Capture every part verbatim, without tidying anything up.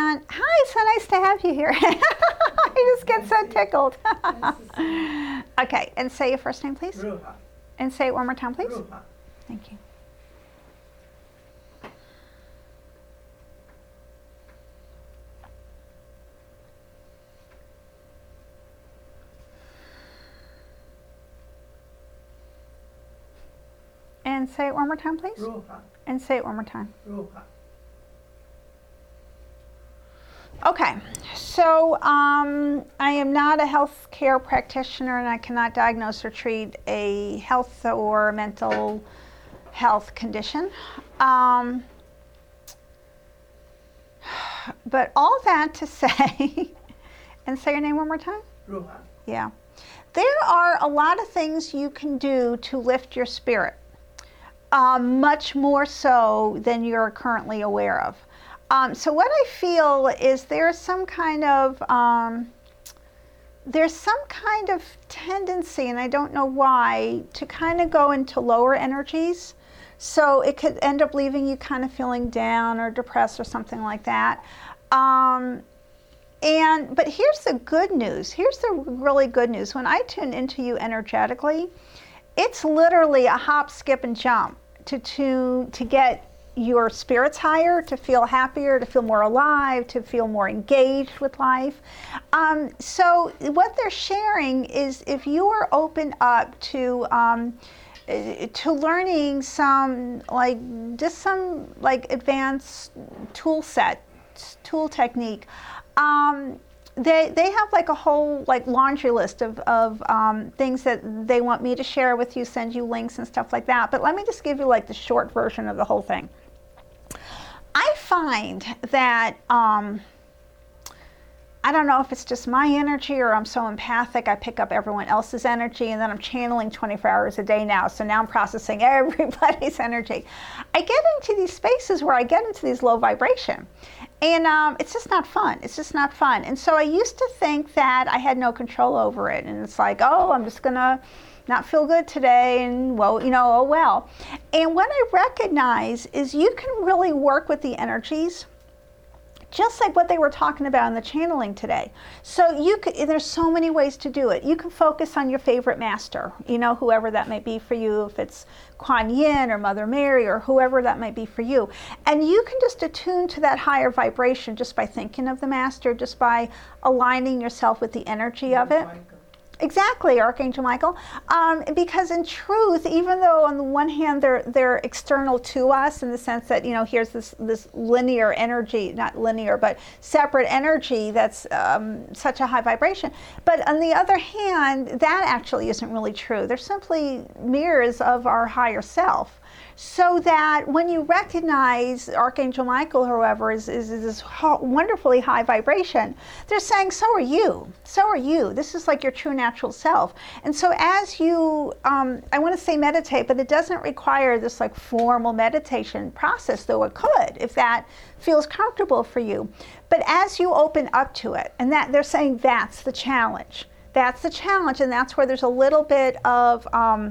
And hi, so nice to have you here. I just get so tickled. Okay, and say your first name, please. Ruha. And say it one more time, please. Ruha. Thank you. And say it one more time, please. Ruha. And say it one more time. Ruha. Okay, so um, I am not a healthcare practitioner, and I cannot diagnose or treat a health or mental health condition. Um, but all that to say, and say your name one more time? Ruha. Yeah. There are a lot of things you can do to lift your spirit, um, much more so than you're currently aware of. Um, so what I feel is there's some kind of um, there's some kind of tendency, and I don't know why, to kind of go into lower energies. So it could end up leaving you kind of feeling down or depressed or something like that. Um, and but here's the good news. Here's the really good news. When I tune into you energetically, it's literally a hop, skip, and jump to to to get your spirits higher, to feel happier, to feel more alive, to feel more engaged with life. Um, so what they're sharing is if you are open up to um, to learning some like just some like advanced tool set, tool technique. Um, They, they have like a whole like laundry list of, of um, things that they want me to share with you, send you links and stuff like that. But let me just give you like the short version of the whole thing. I find that, um, I don't know if it's just my energy or I'm so empathic, I pick up everyone else's energy, and then I'm channeling twenty-four hours a day now. So now I'm processing everybody's energy. I get into these spaces where I get into these low vibration. And um, it's just not fun. It's just not fun. And so I used to think that I had no control over it. And it's like, oh, I'm just going to not feel good today. And, well, you know, oh, well. And what I recognize is you can really work with the energies, just like what they were talking about in the channeling today. So you could, there's so many ways to do it. You can focus on your favorite master, you know, whoever that may be for you, if it's Kuan Yin or Mother Mary or whoever that might be for you. And you can just attune to that higher vibration just by thinking of the master, just by aligning yourself with the energy of it. Exactly, Archangel Michael. Um, because in truth, even though on the one hand they're they're external to us in the sense that, you know, here's this this linear energy, not linear, but separate energy that's um, such a high vibration. But on the other hand, that actually isn't really true. They're simply mirrors of our higher self. So that when you recognize Archangel Michael, or whoever, is, is, is this ho- wonderfully high vibration, they're saying, so are you. So are you. This is like your true natural self. And so as you, um, I want to say meditate, but it doesn't require this like formal meditation process, though it could, if that feels comfortable for you. But as you open up to it, and that they're saying that's the challenge. That's the challenge, and that's where there's a little bit of... Um,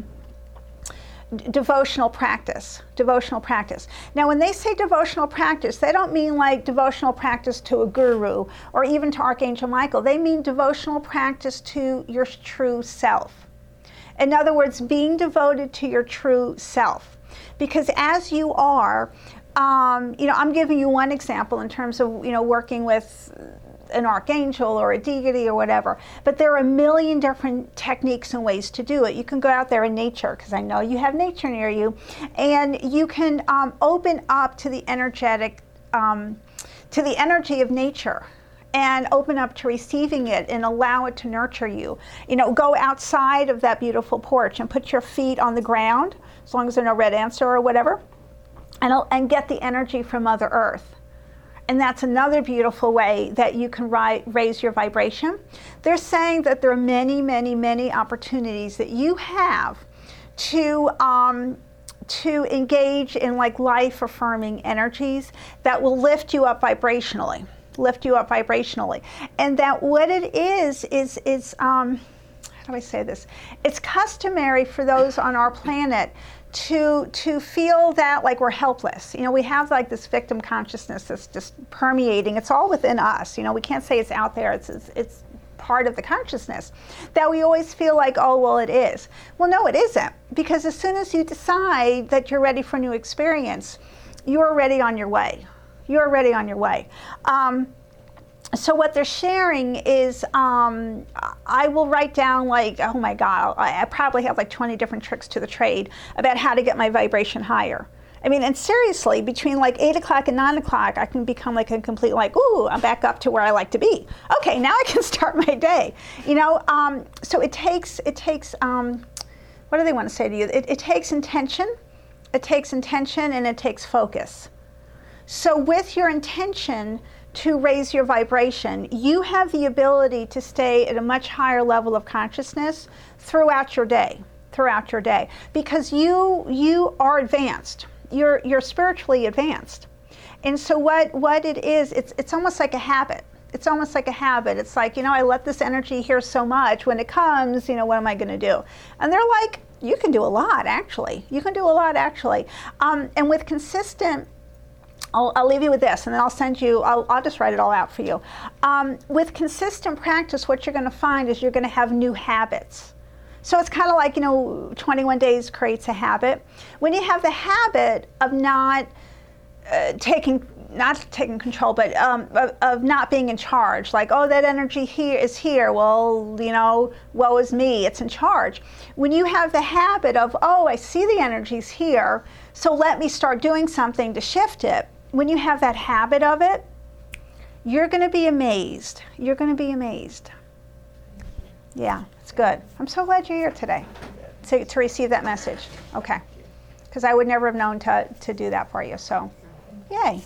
devotional practice, devotional practice. Now, when they say devotional practice, they don't mean like devotional practice to a guru or even to Archangel Michael. They mean devotional practice to your true self. In other words, being devoted to your true self. Because as you are, um, you know, I'm giving you one example in terms of, you know, working with an archangel or a deity or whatever, but there are a million different techniques and ways to do it. You can go out there in nature, because I know you have nature near you, and you can um, open up to the energetic, um, to the energy of nature, and open up to receiving it and allow it to nurture you. You know, go outside of that beautiful porch and put your feet on the ground, as long as there are no red ants or whatever, and, and get the energy from Mother Earth. And that's another beautiful way that you can ri- raise your vibration. They're saying that there are many, many, many opportunities that you have to um, to engage in like life-affirming energies that will lift you up vibrationally, lift you up vibrationally. And that what it is, is, is um, how do I say this? It's customary for those on our planet to to feel that like we're helpless. You know, we have like this victim consciousness that's just permeating. It's all within us. You know, we can't say it's out there. It's it's, it's part of the consciousness that we always feel like, oh, well, it is. Well, no, it isn't. Because as soon as you decide that you're ready for a new experience, you're already on your way. You're already on your way. Um, so what they're sharing is, um, I will write down like, oh my God, I, I probably have like twenty different tricks to the trade about how to get my vibration higher. I mean, and seriously, between like eight o'clock and nine o'clock, I can become like a complete like, ooh, I'm back up to where I like to be. Okay, now I can start my day. You know, um, so it takes, it takes, um, what do they want to say to you? It, it takes intention, it takes intention, and it takes focus. So with your intention to raise your vibration, you have the ability to stay at a much higher level of consciousness throughout your day, throughout your day, because you you are advanced. You're you're spiritually advanced. And so what what it is, it's it's almost like a habit. It's almost like a habit. It's like, you know, I let this energy here so much. When it comes, you know, what am I going to do? And they're like, you can do a lot, actually. You can do a lot, actually. Um, and with consistent, I'll, I'll leave you with this, and then I'll send you, I'll, I'll just write it all out for you. Um, with consistent practice, what you're going to find is you're going to have new habits. So it's kind of like, you know, twenty-one days creates a habit. When you have the habit of not uh, taking, not taking control, but um, of, of not being in charge, like, oh, that energy here is here. Well, you know, woe is me, it's in charge. When you have the habit of, oh, I see the energy's here, so let me start doing something to shift it. When you have that habit of it, you're going to be amazed. You're going to be amazed. Yeah, it's good. I'm so glad you're here today to, to receive that message. Okay. Because I would never have known to, to do that for you. So, yay.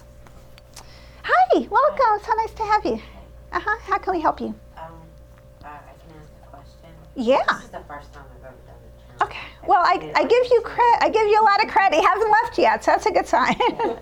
Hi, welcome. So nice to have you. Uh-huh. How can we help you? Um, uh, I can ask a question. Yeah. This is the first time I've ever done the channel. Okay. Well, I, I give you credit. I give you a lot of credit. He hasn't left yet, so that's a good sign.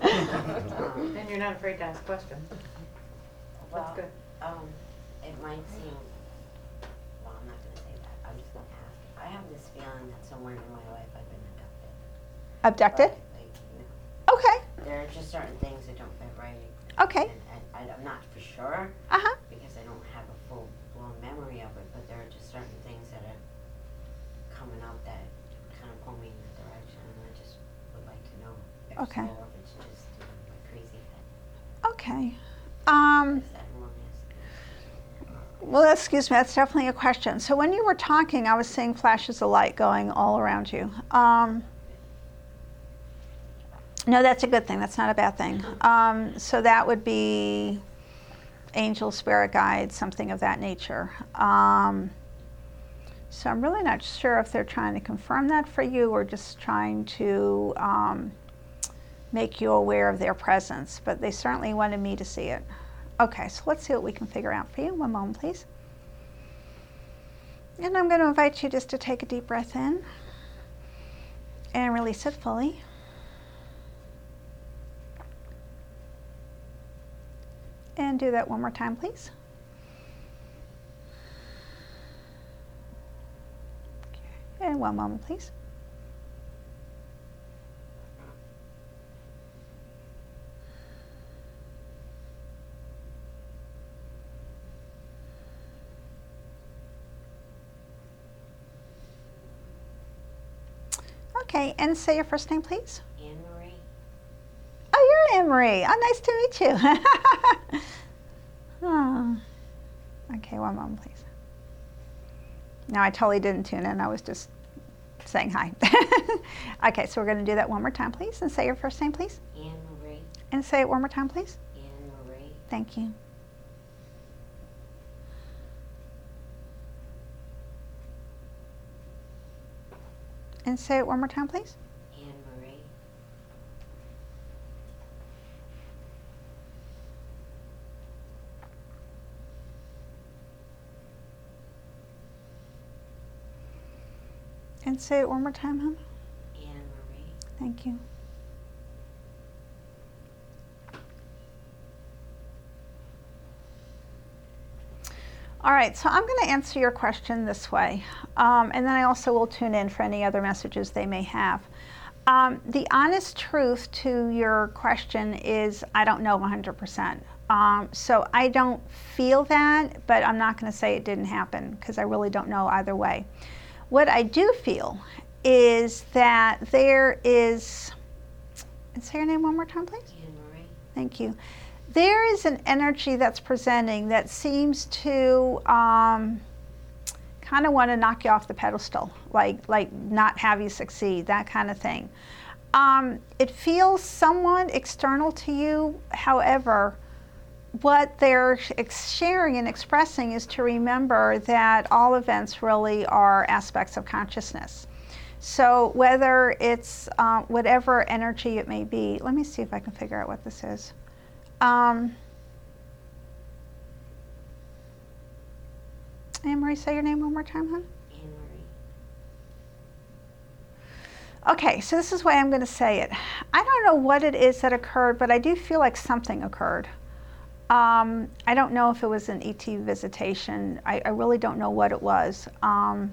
Um, And you're not afraid to ask questions. well, That's good. um, it might seem, well, I'm not gonna say that. I'm just gonna ask. I have this feeling that somewhere in my life I've been abducted. Abducted? But, like, you know, Okay. there are just certain things that don't fit right. Okay. And, and I'm not for sure Uh-huh. because I don't have a full-blown memory of it, but there are just certain things that are coming up that kind of pull me in that direction, and I just would like to know if Okay. so, or if it's just, you know, a crazy thing. Okay. Um, Is that wrong? well, excuse me, that's definitely a question. So when you were talking, I was seeing flashes of light going all around you. Um, no, that's a good thing. That's not a bad thing. Um, so that would be angel, spirit guides, something of that nature. Um, so I'm really not sure if they're trying to confirm that for you or just trying to um, make you aware of their presence, but they certainly wanted me to see it. Okay, so let's see what we can figure out for you. One moment, please. And I'm going to invite you just to take a deep breath in and release it fully. And do that one more time, please. Okay. And one moment, please. Okay, and say your first name, please. Anne Marie? Oh, you're Anne Marie. Oh, nice to meet you. Oh. Okay, one moment, please. No, I totally didn't tune in. I was just saying hi. Okay, so we're going to do that one more time, please, and say your first name, please. Anne Marie? And say it one more time, please. Anne Marie? Thank you. And say it one more time, please. Anne Marie? And say it one more time, hon. Anne Marie? Thank you. All right, so I'm going to answer your question this way, um, and then I also will tune in for any other messages they may have. Um, the honest truth to your question is I don't know one hundred percent. Um, so I don't feel that, but I'm not going to say it didn't happen because I really don't know either way. What I do feel is that there is, and say your name one more time, please. Anne Marie. Thank you. There is an energy that's presenting that seems to um, kind of want to knock you off the pedestal, like like not have you succeed, that kind of thing. Um, it feels somewhat external to you. However, what they're sharing and expressing is to remember that all events really are aspects of consciousness. So whether it's uh, whatever energy it may be, let me see if I can figure out what this is. Um, Anne Marie, say your name one more time, hon. Anne Marie. Okay, so this is why I'm going to say it. I don't know what it is that occurred, but I do feel like something occurred. Um, I don't know if it was an E T visitation. I, I really don't know what it was. Um,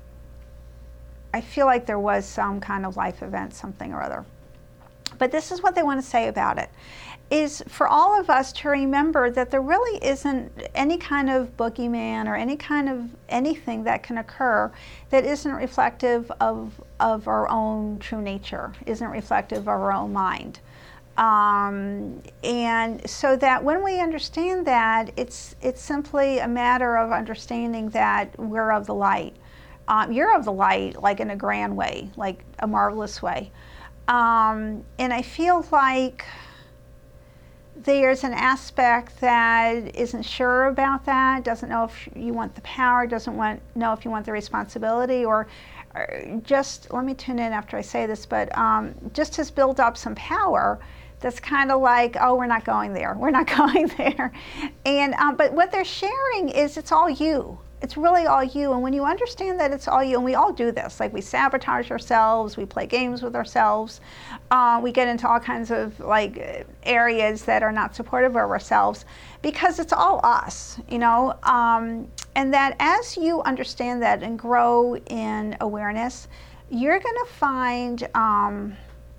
I feel like there was some kind of life event, something or other. But this is what they want to say about it, is for all of us to remember that there really isn't any kind of boogeyman or any kind of anything that can occur that isn't reflective of, of our own true nature, isn't reflective of our own mind. Um, and so that when we understand that, it's, it's simply a matter of understanding that we're of the light. Um, you're of the light, like in a grand way, like a marvelous way. Um, and I feel like there's an aspect that isn't sure about that, doesn't know if you want the power, doesn't want know if you want the responsibility, or, or just, let me tune in after I say this, but um, just has built up some power that's kind of like, oh, we're not going there, we're not going there. And um, but what they're sharing is it's all you. It's really all you. And when you understand that it's all you, and we all do this, like we sabotage ourselves, we play games with ourselves, uh, we get into all kinds of like areas that are not supportive of ourselves because it's all us, you know. Um, and that as you understand that and grow in awareness, you're going to find, um,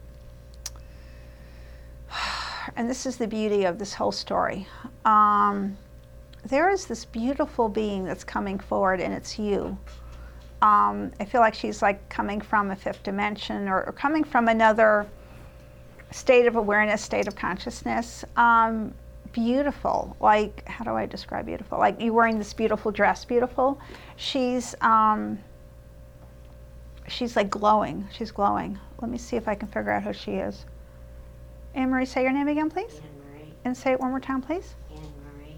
and this is the beauty of this whole story, um, there is this beautiful being that's coming forward, and it's you. Um, I feel like she's like coming from a fifth dimension, or, or coming from another state of awareness, state of consciousness. Um, beautiful, like, how do I describe beautiful? Like you're wearing this beautiful dress, beautiful. She's, um, she's like glowing, she's glowing. Let me see if I can figure out who she is. Anne Marie, say your name again, please. Anne Marie. And say it one more time, please. Anne Marie.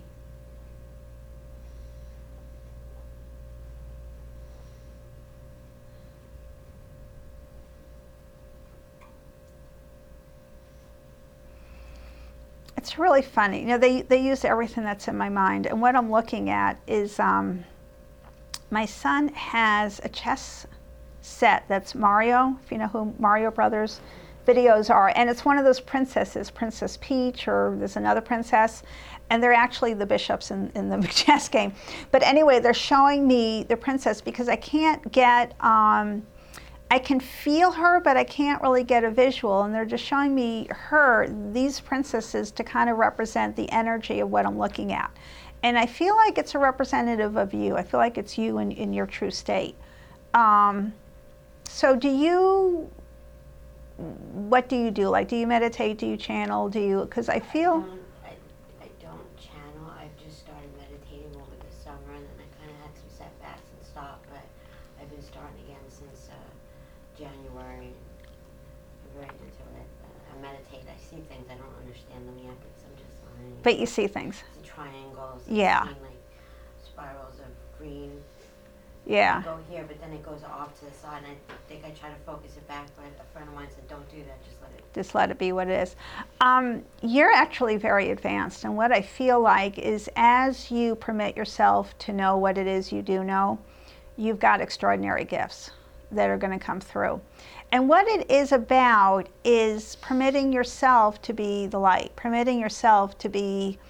It's really funny. You know, they, they use everything that's in my mind. And what I'm looking at is um, my son has a chess set that's Mario, if you know who Mario Brothers videos are. And it's one of those princesses, Princess Peach, or there's another princess. And they're actually the bishops in, in the chess game. But anyway, they're showing me the princess because I can't get... Um, I can feel her, but I can't really get a visual, and they're just showing me her, these princesses, to kind of represent the energy of what I'm looking at. And I feel like it's a representative of you. I feel like it's you in, in your true state. Um, so do you, what do you do? Like, do you meditate? Do you channel? Do you, because I feel... I don't, I, I don't channel. I've just started meditating over the summer, and then I kind of had some setbacks and stopped, but I've been starting again since uh, January. I'm right into it. Uh, I meditate. I see things. I don't understand them yet because I'm just learning. But you see things. The triangles. Yeah. Seeing, like spirals of green. Yeah. Go here, but then it goes off to the side, and I think I try to focus it back, but a friend of mine said, don't do that, just let it. Just let it be what it is. Um, you're actually very advanced, and what I feel like is as you permit yourself to know what it is you do know, you've got extraordinary gifts that are going to come through. And what it is about is permitting yourself to be the light, permitting yourself to be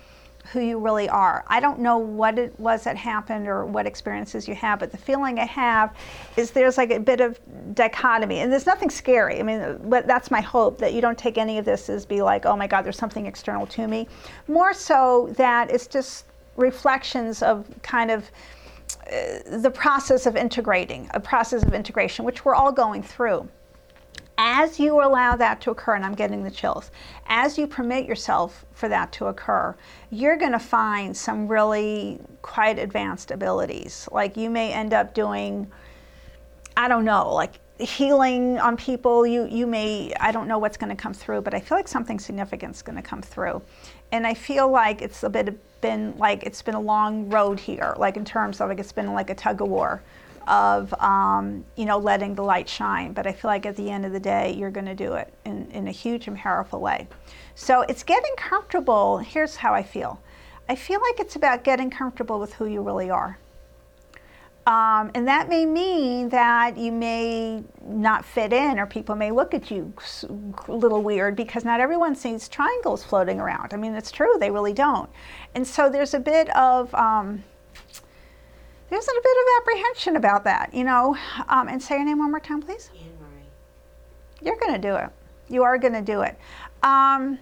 who you really are. I don't know what it was that happened or what experiences you have, but the feeling I have is there's like a bit of dichotomy, and there's nothing scary. I mean, but that's my hope, that you don't take any of this as be like, oh my God, there's something external to me. More so that it's just reflections of kind of uh, the process of integrating, a process of integration, which we're all going through. As you allow that to occur, and I'm getting the chills, as you permit yourself for that to occur, you're going to find some really quite advanced abilities. Like you may end up doing, I don't know, like healing on people. You you may, I don't know what's going to come through, but I feel like something significant is going to come through. And I feel like it's a bit been like it's been a long road here, like in terms of like it's been like a tug of war of um, you know, letting the light shine. But I feel like at the end of the day, you're going to do it in, in a huge and powerful way. So it's getting comfortable. Here's how I feel. I feel like it's about getting comfortable with who you really are. Um, and that may mean that you may not fit in, or people may look at you a little weird, because not everyone sees triangles floating around. I mean, it's true, they really don't. And so there's a bit of, um, there's a bit of apprehension about that, you know. Um, and say your name one more time, please. Anne Marie. You're going to do it. You are going to do it. Um,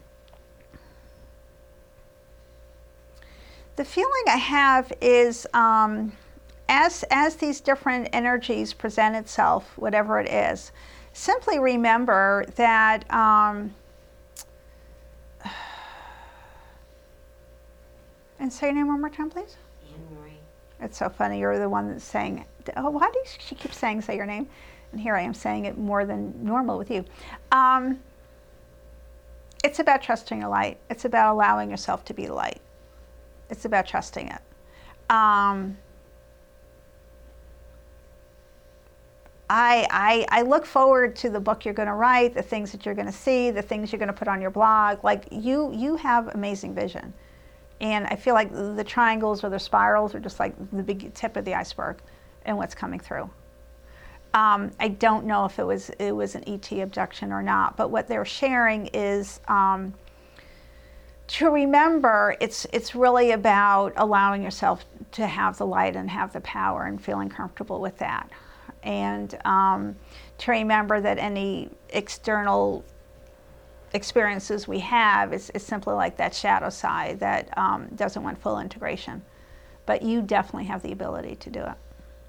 the feeling I have is um, as, as these different energies present itself, whatever it is, simply remember that um, and say your name one more time, please. Anne Marie. It's so funny. You're the one that's saying, oh, why do you, she keep saying, say your name? And here I am saying it more than normal with you. Um, it's about trusting your light. It's about allowing yourself to be the light. It's about trusting it. Um, I, I, I look forward to the book you're going to write, the things that you're going to see, the things you're going to put on your blog. Like you, you have amazing vision. And I feel like the triangles or the spirals are just like the big tip of the iceberg and what's coming through. Um, I don't know if it was it was an E T abduction or not, but what they're sharing is um, to remember it's it's really about allowing yourself to have the light and have the power and feeling comfortable with that. And um, to remember that any external experiences we have is, is simply like that shadow side that um, doesn't want full integration. But you definitely have the ability to do it.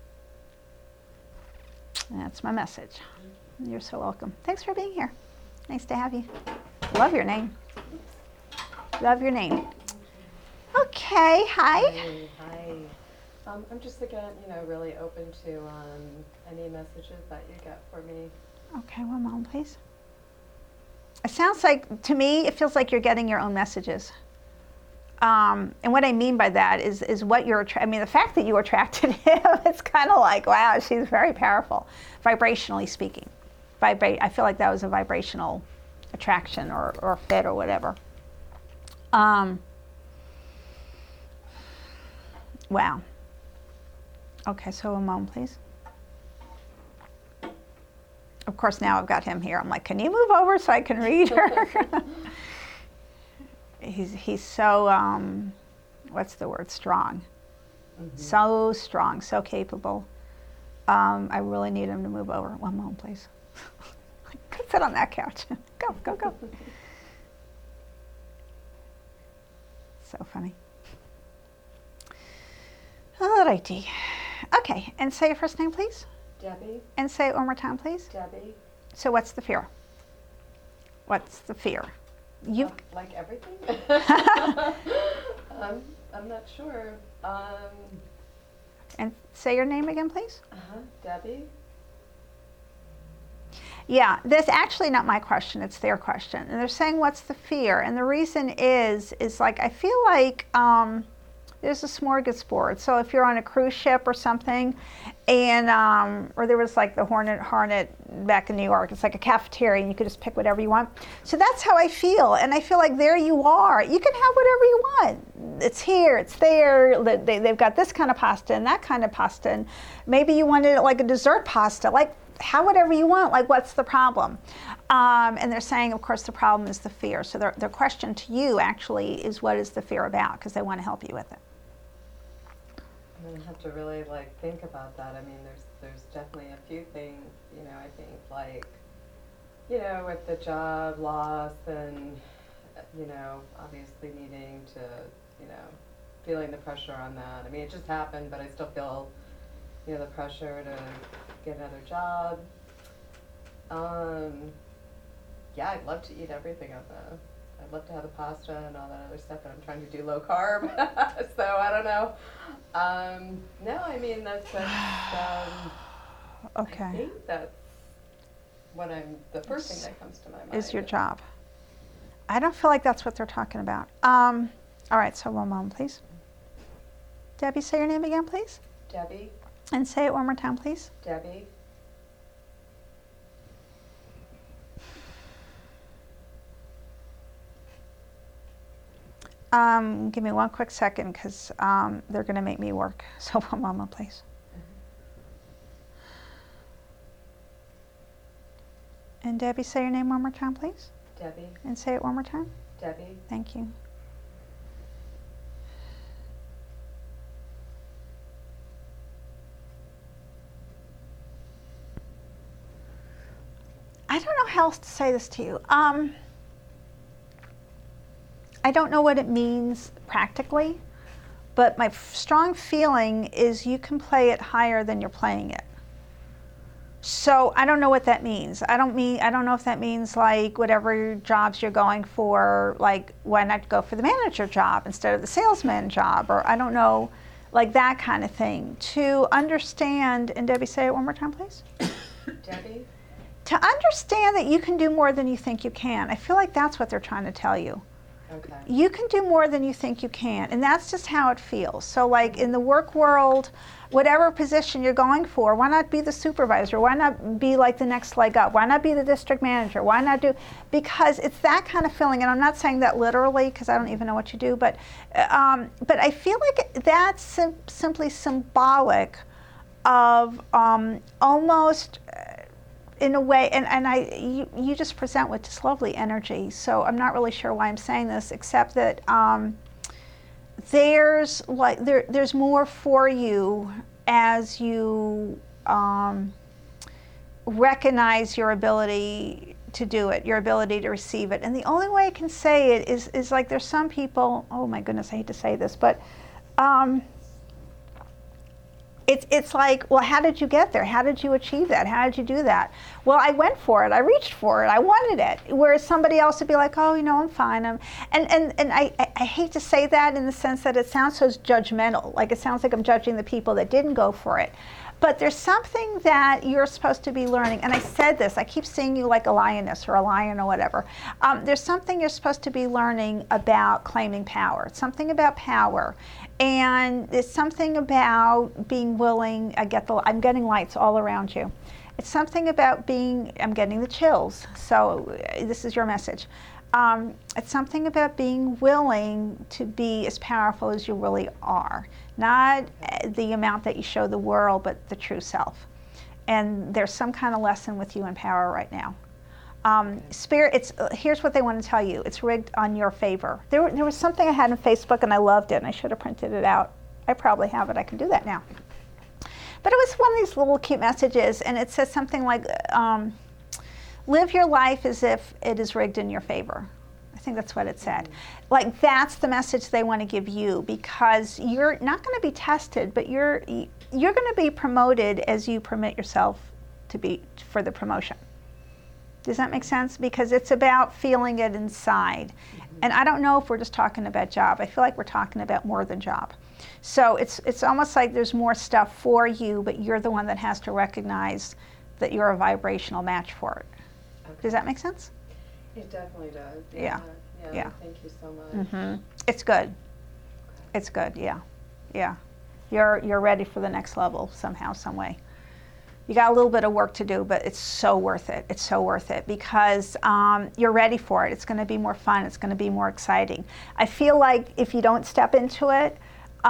And that's my message. You're so welcome. Thanks for being here. Nice to have you. Love your name. Love your name. Okay, hi. Hi. Hi. Um, I'm just again, you know, really open to um, any messages that you get for me. Okay, one moment, please. It sounds like, to me, it feels like you're getting your own messages. Um, and what I mean by that is, is what you're, attra- I mean, the fact that you attracted him, it's kind of like, wow, she's very powerful, vibrationally speaking. Vibrate. I feel like that was a vibrational attraction or, or fit or whatever. Um, wow. Okay, so a moment, please. Of course, now I've got him here. I'm like, can you move over so I can read her? he's he's so, um, what's the word, strong. Mm-hmm. So strong, so capable. Um, I really need him to move over. One moment, please. Go sit on that couch. Go, go, go. So funny. Alrighty. Okay, and say your first name, please. Debbie. And say it one more time, please. Debbie. So what's the fear? What's the fear? You Um, like everything? um, I'm not sure. Um, and say your name again, please. uh-huh. Debbie. Yeah, that's actually not my question, it's their question. And they're saying, what's the fear? And the reason is, is like, I feel like um, there's a smorgasbord. So if you're on a cruise ship or something, and, um, or there was like the Hornet Hornet back in New York, it's like a cafeteria and you could just pick whatever you want. So that's how I feel. And I feel like there you are. You can have whatever you want. It's here, it's there. They, they've got this kind of pasta and that kind of pasta. And maybe you wanted it like a dessert pasta. Like, how whatever you want, like what's the problem? Um, and they're saying, of course, the problem is the fear. So their, their question to you actually is, what is the fear about? Because they want to help you with it. I'm gonna have to really like think about that. I mean, there's there's definitely a few things, you know, I think like, you know, with the job loss and, you know, obviously needing to, you know, feeling the pressure on that. I mean, it just happened, but I still feel, you know, the pressure to get another job. Um, yeah, I'd love to eat everything of the, I'd love to have the pasta and all that other stuff, but I'm trying to do low carb, so I don't know. Um, no, I mean, that's, that's um, Okay. I think that's what I'm, the first thing that comes to my mind. Is your job. I don't feel like that's what they're talking about. Um, all right, so one moment, please. Debbie, say your name again, please. Debbie, And say it one more time, please. Debbie, Um, give me one quick second, because um, they're going to make me work. So one moment, please. And Debbie, say your name one more time, please. Debbie, And say it one more time. Debbie, Thank you. I don't know how else to say this to you. Um, I don't know what it means practically, but my f- strong feeling is you can play it higher than you're playing it. So I don't know what that means. I don't mean I don't know if that means like whatever jobs you're going for, like why not go for the manager job instead of the salesman job, or I don't know, like that kind of thing. To understand, and Debbie, say it one more time, please. Debbie, To understand that you can do more than you think you can. I feel like that's what they're trying to tell you. okay. You can do more than you think you can, and that's just how it feels. So like in the work world, whatever position you're going for, why not be the supervisor? Why not be like the next leg up? Why not be the district manager? Why not do, because it's that kind of feeling, and I'm not saying that literally because I don't even know what you do, but um, but I feel like that's sim- simply symbolic of um, almost in a way, and, and I you, you just present with this lovely energy, so I'm not really sure why I'm saying this, except that um, there's like there there's more for you as you um, recognize your ability to do it, your ability to receive it. And the only way I can say it is is like there's some people, oh my goodness, I hate to say this, but um, It's, it's like, well, how did you get there? How did you achieve that? How did you do that? Well, I went for it. I reached for it. I wanted it. Whereas somebody else would be like, oh, you know, I'm fine. I'm, and and, and I, I hate to say that in the sense that it sounds so judgmental. Like it sounds like I'm judging the people that didn't go for it. But there's something that you're supposed to be learning. And I said this, I keep seeing you like a lioness or a lion or whatever. Um, there's something you're supposed to be learning about claiming power. It's something about power. And it's something about being willing, I get the, I'm getting lights all around you. It's something about being, I'm getting the chills. So uh, this is your message. Um, it's something about being willing to be as powerful as you really are. Not the amount that you show the world, but the true self. And there's some kind of lesson with you in power right now. Um, spirit, it's, uh, here's what they want to tell you. It's rigged on your favor. There, there was something I had on Facebook and I loved it and I should have printed it out. I probably have it. I can do that now. But it was one of these little cute messages and it says something like, um, live your life as if it is rigged in your favor. I think that's what it said. Mm-hmm. Like that's the message they want to give you because you're not going to be tested, but you're, you're going to be promoted as you permit yourself to be for the promotion. Does that make sense? Because it's about feeling it inside. Mm-hmm. And I don't know if we're just talking about job. I feel like we're talking about more than job. So it's it's almost like there's more stuff for you, but you're the one that has to recognize that you're a vibrational match for it. Okay. Does that make sense? It definitely does. Yeah. Yeah. Yeah. Yeah. Thank you so much. Mm-hmm. It's good. Okay. It's good. Yeah. Yeah. You're you're ready for the next level somehow, some way. You got a little bit of work to do, but it's so worth it. It's so worth it because um, you're ready for it. It's going to be more fun. It's going to be more exciting. I feel like if you don't step into it,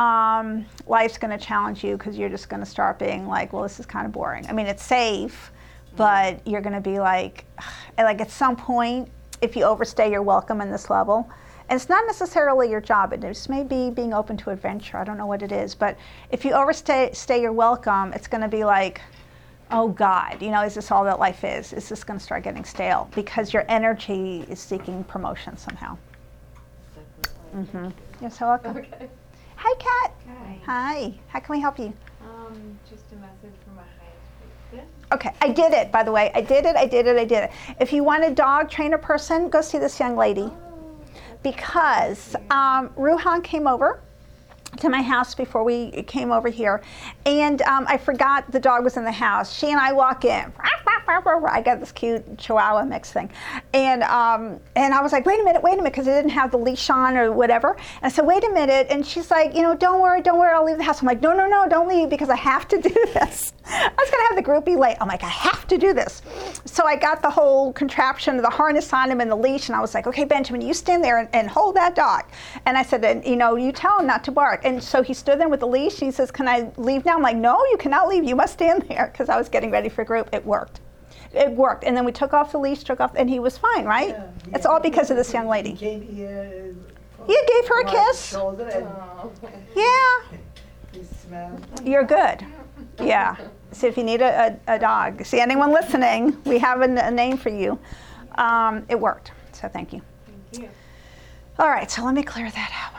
um, life's going to challenge you because you're just going to start being like, well, this is kind of boring. I mean, it's safe, but you're going to be like, like at some point, if you overstay your welcome in this level, and it's not necessarily your job, it just may be being open to adventure, I don't know what it is, but if you overstay stay your welcome, it's going to be like, oh God, you know, is this all that life is? Is this going to start getting stale? Because your energy is seeking promotion somehow. Definitely. Mm-hmm. You're so welcome. Okay. Hi, Kat. Hi. Hi. How can we help you? Um, just a message from my highest priestess. Okay, I did it, by the way. I did it, I did it, I did it. If you want a dog trainer person, go see this young lady. Because um, Ruhan came over to my house before we came over here, and um, I forgot the dog was in the house. She and I walk in. I got this cute Chihuahua mix thing, and um, and I was like, wait a minute, wait a minute, because I didn't have the leash on or whatever. And I said, wait a minute, and she's like, you know, don't worry, don't worry, I'll leave the house. I'm like, no, no, no, don't leave, because I have to do this. I was gonna have the group be late. I'm like, I have to do this. So I got the whole contraption of the harness on him and the leash, and I was like, okay, Benjamin, you stand there and, and hold that dog. And I said, and, you know, you tell him not to bark. And so he stood there with the leash. He says, can I leave now? I'm like, no, you cannot leave. You must stand there, because I was getting ready for group. It worked. It worked. And then we took off the leash, took off, and he was fine, right? Yeah, It's yeah. all because of this young He lady. came here. uh, You gave her a my kiss? Shoulder and Oh. Yeah, he smelled. you're good. Yeah. So if you need a, a, a dog, see anyone listening, we have a, a name for you. Um, it worked. So thank you. Thank you. All right, so let me clear that out.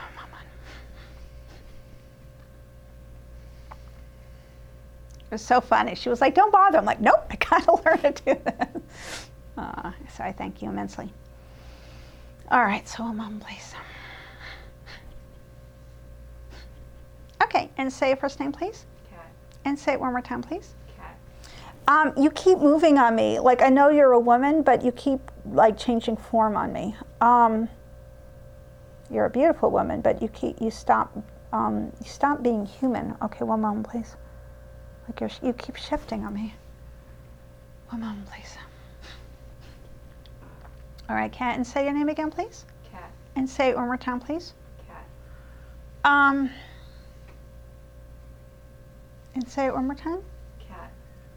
It was so funny. She was like, don't bother. I'm like, nope, I gotta learn to do this. Uh, so I thank you immensely. All right, so a mom, please. Okay, and say your first name, please. Cat. And say it one more time, please. Cat. Um, you keep moving on me. Like, I know you're a woman, but you keep, like, changing form on me. Um, you're a beautiful woman, but you keep, you stop, um, you stop being human. Okay, one moment, please. Like you're, you keep shifting on me. One moment, please. All right, Kat, and say your name again, please. Cat. And say it one more time, please. Cat. Um, and say it one more time. Cat.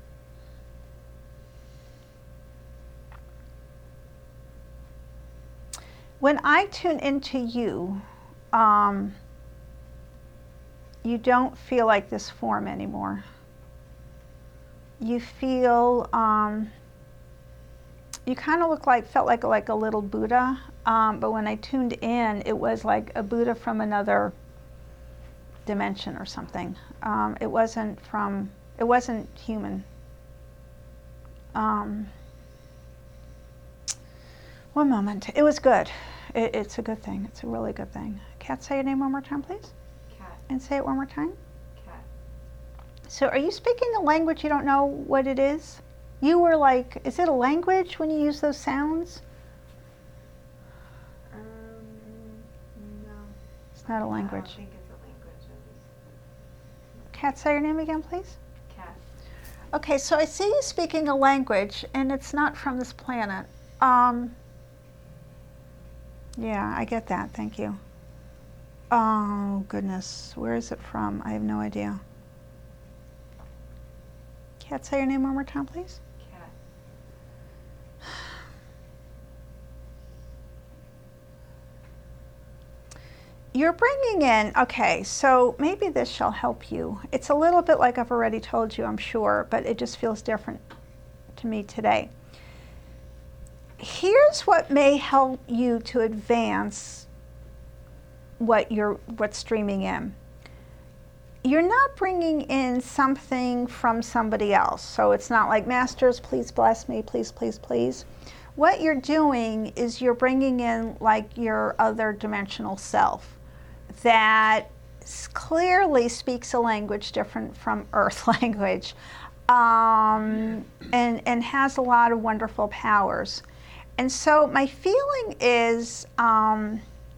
When I tune into you, um, you don't feel like this form anymore. You feel, um, you kind of look like, felt like like a little Buddha, um, but when I tuned in, it was like a Buddha from another dimension or something. Um, it wasn't from, it wasn't human. Um, one moment. It was good. It, it's a good thing. It's a really good thing. Kat, say your name one more time, please. Cat. And say it one more time. Cat. So are you speaking a language you don't know what it is? You were like, is it a language when you use those sounds? Um, no. It's not a I language. don't think it's a language. I just, Kat, say your name again, please. cat. Okay, so I see you speaking a language, and it's not from this planet. Um, yeah, I get that. Thank you. Oh, goodness. Where is it from? I have no idea. Kat, say your name one more time, please. Cat. You're bringing in, okay, so maybe this shall help you. It's a little bit like I've already told you, I'm sure, but it just feels different to me today. Here's what may help you to advance what you're, what's streaming in. You're not bringing in something from somebody else. So it's not like, Masters, please bless me, please, please, please. What you're doing is you're bringing in like your other dimensional self that s- clearly speaks a language different from Earth language, um, and, and has a lot of wonderful powers. And so my feeling is, um,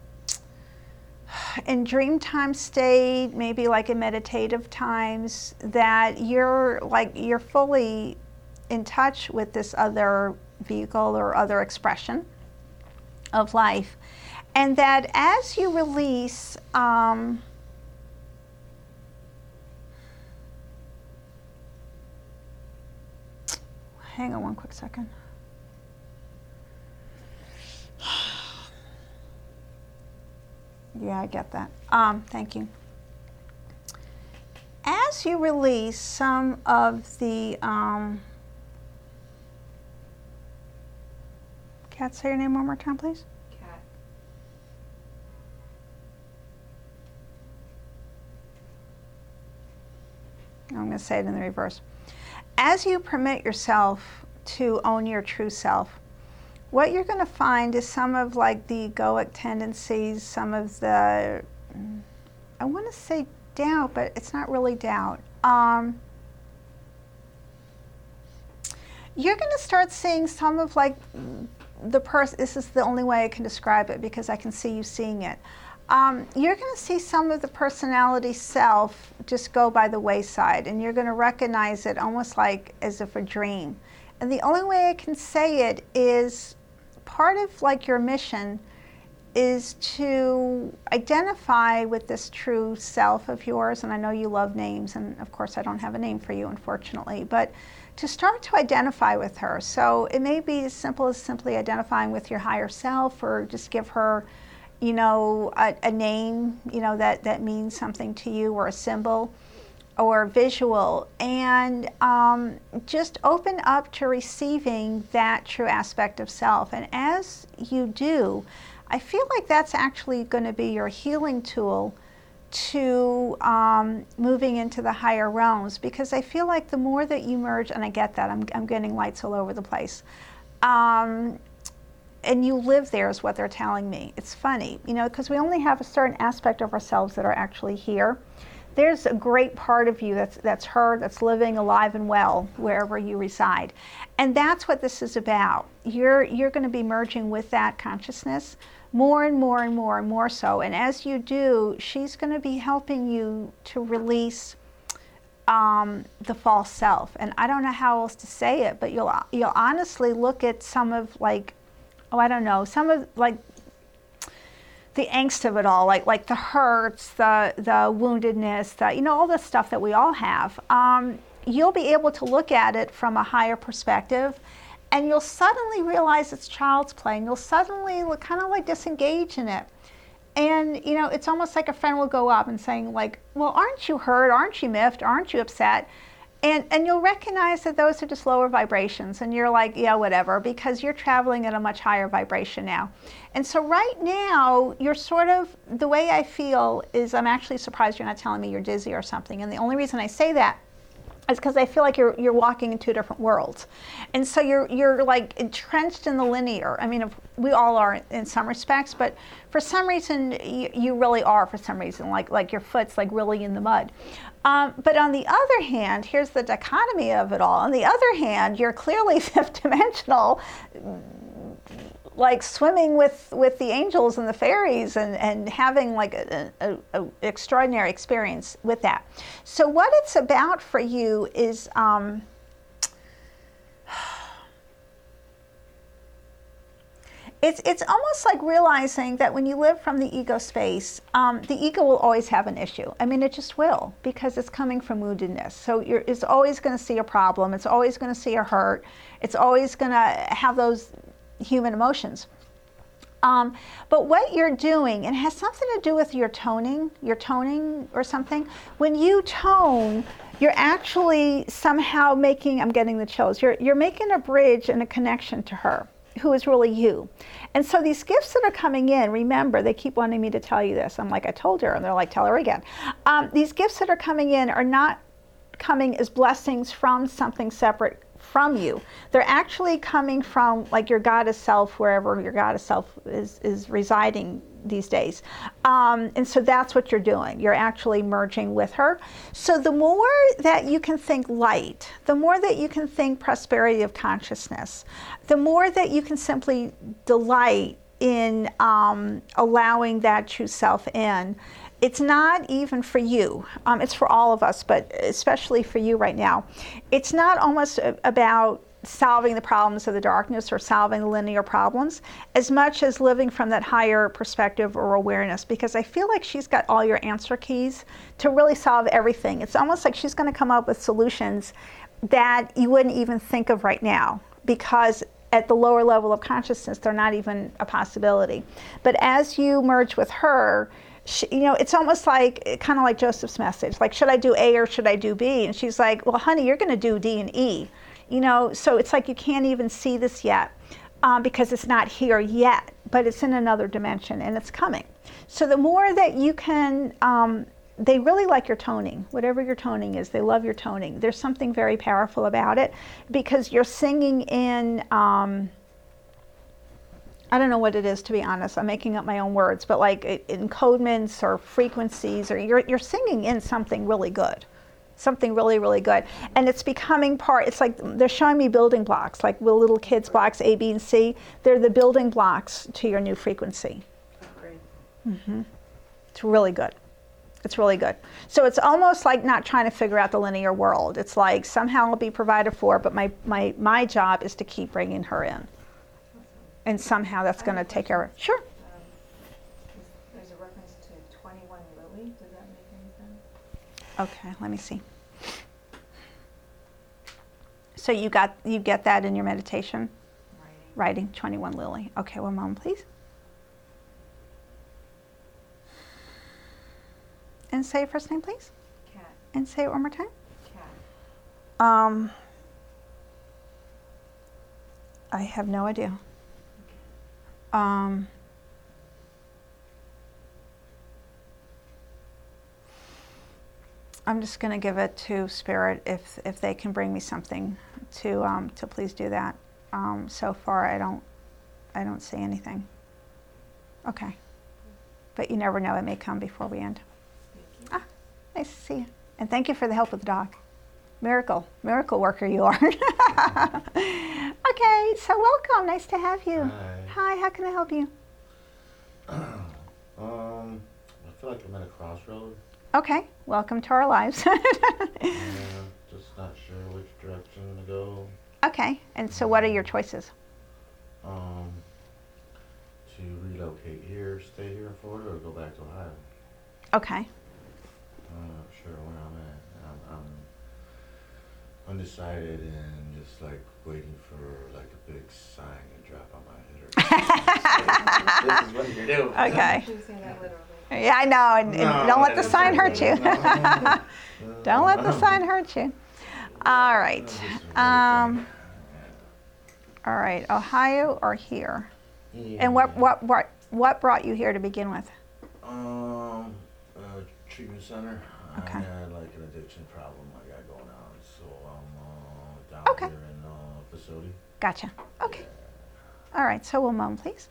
in dream time state, maybe like in meditative times, that you're like, you're fully in touch with this other vehicle or other expression of life. And that as you release, um, hang on one quick second. Yeah, I get that. Um, thank you. As you release some of the, um, Kat, say your name one more time, please. Cat. I'm going to say it in the reverse. As you permit yourself to own your true self, what you're going to find is some of like the egoic tendencies, some of the, I want to say doubt, but it's not really doubt. Um, you're going to start seeing some of like the person, this is the only way I can describe it because I can see you seeing it. Um, you're going to see some of the personality self just go by the wayside, and you're going to recognize it almost like as if a dream. And the only way I can say it is part of like your mission is to identify with this true self of yours. And I know you love names, and of course I don't have a name for you, unfortunately, but to start to identify with her. So it may be as simple as simply identifying with your higher self, or just give her, you know, a, a name, you know, that, that means something to you, or a symbol or visual, and um, just open up to receiving that true aspect of self. And as you do, I feel like that's actually going to be your healing tool to um, moving into the higher realms, because I feel like the more that you merge, and I get that, I'm, I'm getting lights all over the place, um, and you live there is what they're telling me. It's funny, you know, because we only have a certain aspect of ourselves that are actually here. There's a great part of you that's, that's her, that's living alive and well wherever you reside. And that's what this is about. You're, you're going to be merging with that consciousness more and more and more and more so. And as you do, she's going to be helping you to release um, the false self. And I don't know how else to say it, but you'll, you'll honestly look at some of like, oh, I don't know, some of like the angst of it all, like like the hurts, the the woundedness, the, you know, all the stuff that we all have. Um, you'll be able to look at it from a higher perspective, and you'll suddenly realize it's child's play, and you'll suddenly kind of like disengage in it. And you know, it's almost like a friend will go up and saying like, well, aren't you hurt? Aren't you miffed? Aren't you upset? And, and you'll recognize that those are just lower vibrations, and you're like, yeah, whatever, because you're traveling at a much higher vibration now. And so right now, you're sort of, the way I feel is I'm actually surprised you're not telling me you're dizzy or something. And the only reason I say that is because I feel like you're you're walking in two different worlds. And so you're you're like entrenched in the linear. I mean, if, we all are in some respects, but for some reason, you, you really are for some reason, like, like your foot's like really in the mud. Um, but on the other hand, here's the dichotomy of it all. On the other hand, you're clearly fifth dimensional, like swimming with, with the angels and the fairies, and, and having like an a, a extraordinary experience with that. So what it's about for you is, um, It's, it's almost like realizing that when you live from the ego space, um, the ego will always have an issue. I mean, it just will, because it's coming from woundedness. So you're, it's always going to see a problem. It's always going to see a hurt. It's always going to have those human emotions. Um, but what you're doing, and it has something to do with your toning, your toning or something. When you tone, you're actually somehow making, I'm getting the chills, you're, you're making a bridge and a connection to her, who is really you. And so these gifts that are coming in, remember, they keep wanting me to tell you this. I'm like, I told her, and they're like, tell her again. Um, these gifts that are coming in are not coming as blessings from something separate from you. They're actually coming from like your goddess self, wherever your goddess self is, is residing these days. Um, and so that's what you're doing. You're actually merging with her. So the more that you can think light, the more that you can think prosperity of consciousness, the more that you can simply delight in um, allowing that true self in. It's not even for you. Um, it's for all of us, but especially for you right now. It's not almost about solving the problems of the darkness or solving the linear problems as much as living from that higher perspective or awareness, because I feel like she's got all your answer keys to really solve everything. It's almost like she's going to come up with solutions that you wouldn't even think of right now, because at the lower level of consciousness, they're not even a possibility. But as you merge with her, she, you know, it's almost like, kind of like Joseph's message, like, should I do A or should I do B? And she's like, well, honey, you're going to do D and E. You know, so it's like you can't even see this yet um, because it's not here yet, but it's in another dimension and it's coming. So the more that you can, um, they really like your toning, whatever your toning is, they love your toning. There's something very powerful about it because you're singing in, um, I don't know what it is, to be honest. I'm making up my own words, but like encodements or frequencies, or you're, you're singing in something really good. Something really, really good. And it's becoming part, it's like they're showing me building blocks, like little kids' blocks A, B, and C. They're the building blocks to your new frequency. Oh, great. Mm-hmm. It's really good. It's really good. So it's almost like not trying to figure out the linear world. It's like somehow I'll be provided for, but my, my, my job is to keep bringing her in. And somehow that's going to take care of it. Sure. Um, is- There's a reference to twenty-one Lily. Does that make any sense? Okay, let me see. So you got you get that in your meditation? Writing. Writing twenty-one Lily. Okay, one moment, please. And say your first name, please. Cat. And say it one more time. Cat. Um, I have no idea. Um, I'm just going to give it to Spirit if if they can bring me something to um, to please do that. Um, so far, I don't I don't see anything. Okay, but you never know; it may come before we end. Ah, nice to see you, and thank you for the help with the dog. Miracle, miracle worker you are. Okay, so welcome. Nice to have you. Hi. Hi, how can I help you? Um, I feel like I'm at a crossroad. Okay, welcome to our lives. Yeah, just not sure which direction to go. Okay, and so what are your choices? Um, to relocate here, stay here in Florida, or go back to Ohio. Okay, I'm not sure where I'm at. I'm, I'm undecided and just like waiting for like a big sign to drop on my head. Or this is what you're doing. okay. Should say that literally. Yeah, I know, and, and No, don't let the that's sign hurt you. okay. Don't let the sign hurt you. All right. Um, all right, Ohio or here? And what, what, what, what brought you here to begin with? Um, uh, treatment center. Okay. I had like an addiction problem I got going on, so I'm uh, down Okay. here in uh, facility. Gotcha. Okay. All right, so one moment, please.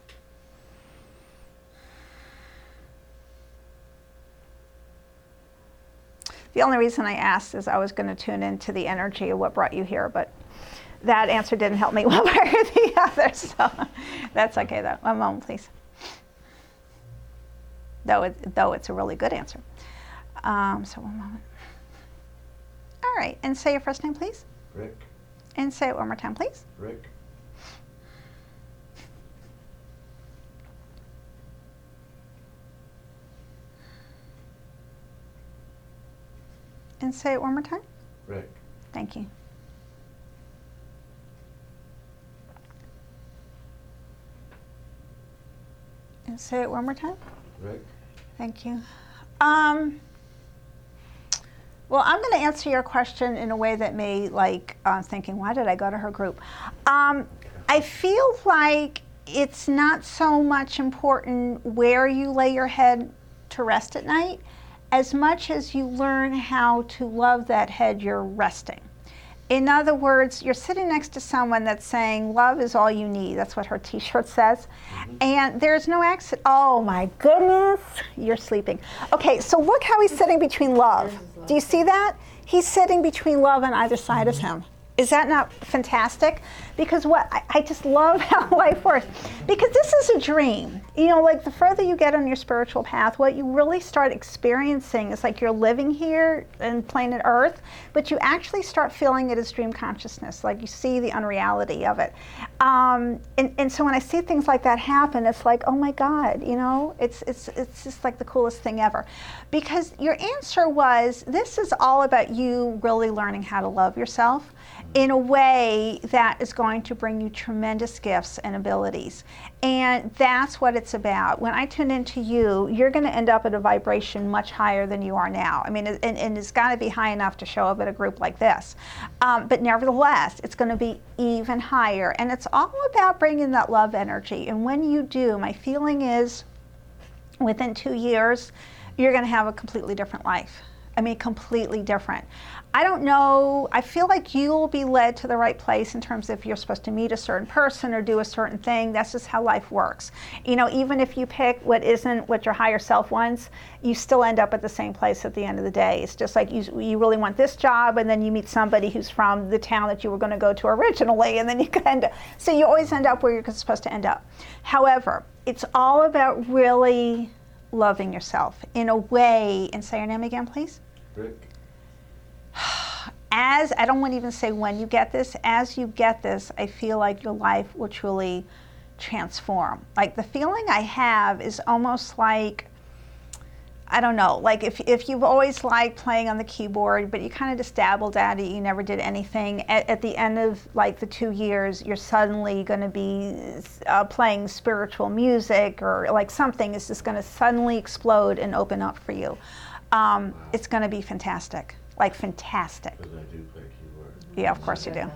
The only reason I asked is I was going to tune into the energy of what brought you here, but that answer didn't help me one way or the other, so that's okay though. One moment, please. Though, it, though it's a really good answer. Um, so one moment. All right, and say your first name, please. Rick, And say it one more time, please. Rick, And say it one more time. Rick, Thank you. And say it one more time. Rick. Thank you. Um, well, I'm going to answer your question in a way that may, like, uh, thinking, why did I go to her group? Um, I feel like it's not so much important where you lay your head to rest at night, as much as you learn how to love that head you're resting. In other words, you're sitting next to someone that's saying, love is all you need. That's what her t-shirt says. Mm-hmm. And there's no accident. Oh my goodness, you're sleeping. Okay, so look how he's sitting between love. Do you see that? He's sitting between love on either side of him. Is that not fantastic? Because what I, I just love how life works. Because this is a dream. You know, like the further you get on your spiritual path, what you really start experiencing is like you're living here in planet Earth, but you actually start feeling it as dream consciousness. Like you see the unreality of it. Um, and, and so when I see things like that happen, it's like, oh my God, you know, it's, it's, it's just like the coolest thing ever. Because your answer was, this is all about you really learning how to love yourself in a way that is going to bring you tremendous gifts and abilities. And that's what it's about. When I tune into you, you're going to end up at a vibration much higher than you are now. I mean, and, and it's got to be high enough to show up at a group like this. Um, but nevertheless, it's going to be even higher. And it's all about bringing that love energy. And when you do, my feeling is within two years, you're going to have a completely different life. I mean, completely different. I don't know, I feel like you'll be led to the right place in terms of if you're supposed to meet a certain person or do a certain thing. That's just how life works. You know, even if you pick what isn't what your higher self wants, you still end up at the same place at the end of the day. It's just like you, you really want this job, and then you meet somebody who's from the town that you were going to go to originally, and then you can end up, so you always end up where you're supposed to end up. However, it's all about really loving yourself in a way, and say your name again, please. Rick? As, I don't want to even say when you get this, as you get this, I feel like your life will truly transform. Like the feeling I have is almost like, I don't know, like if, if you've always liked playing on the keyboard, but you kind of just dabbled at it, you never did anything, at, at the end of like the two years, you're suddenly going to be uh, playing spiritual music, or like something is just going to suddenly explode and open up for you. Um, Wow. It's going to be fantastic, like fantastic. Because I do play keyboard. Yeah, of course you do.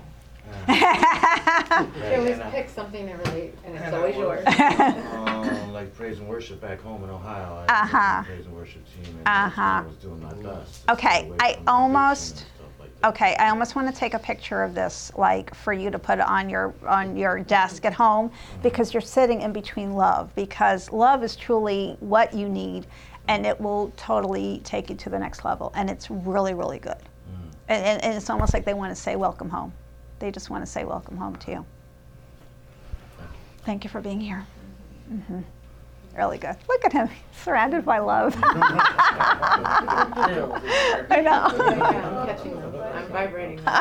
You always pick something to relate, and it's always yours. Um, like praise and worship back home in Ohio. I was Uh-huh. in the praise and worship team, and that's when I Uh-huh. was doing my best. Okay, Away I from addiction almost- and stuff like that. Okay, I almost want to take a picture of this, like for you to put on your on your desk at home, because you're sitting in between love. Because love is truly what you need, and it will totally take you to the next level. And it's really, really good. Mm. And, and, and it's almost like they want to say welcome home. They just want to say welcome home to you. Thank you for being here. hmm Really good. Look at him, surrounded by love. I Yeah, know. I'm catching them. I'm vibrating them.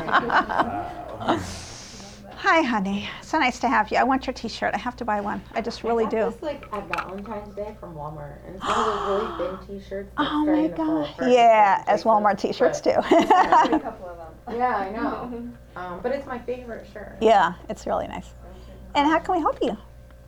Hi, honey. So nice to have you. I want your T-shirt. I have to buy one. I just really I do. got this like at Valentine's Day from Walmart, and it's one of those really thin T-shirts. That's Oh my starting to fall God. apart Yeah, because as it's Walmart like T-shirts this, do. A couple of them. but- Yeah, I know. Um, but it's my favorite shirt. Yeah, it's really nice. And how can we help you?